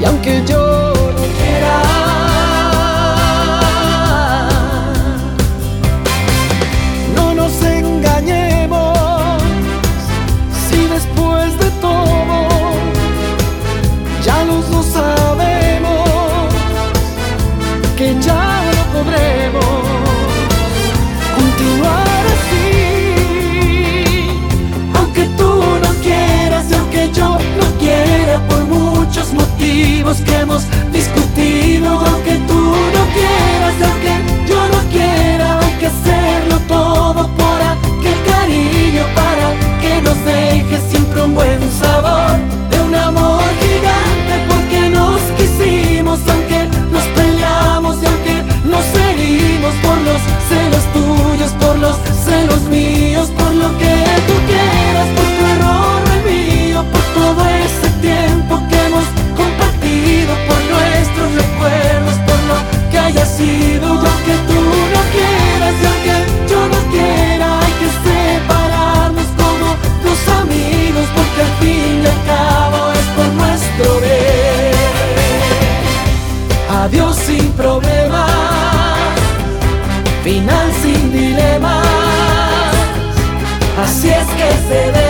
Y aunque yo no quiera, no nos engañemos. Si después de todo ya los dos sabemos que ya no podremos continuar así. Aunque tú no quieras y aunque yo no quiera, por muchos motivos que hemos discutido. Aunque tú no quieras y aunque yo no quiera, hay que hacerlo todo por aquel cariño, para que nos deje siempre un buen sabor de un amor gigante. Porque nos quisimos, aunque nos peleamos y aunque nos herimos por los celos tuyos, por los celos míos, por lo que tú quieras, por tu error o el mío, por todo ese tiempo que hemos compartido, por nuestros recuerdos, por lo que haya sido. Y aunque tú no quieras y aunque yo no quiera, hay que separarnos como dos amigos, porque al fin y al cabo es por nuestro bien. Adiós sin problemas, final sin dilemas. Así es que se debe.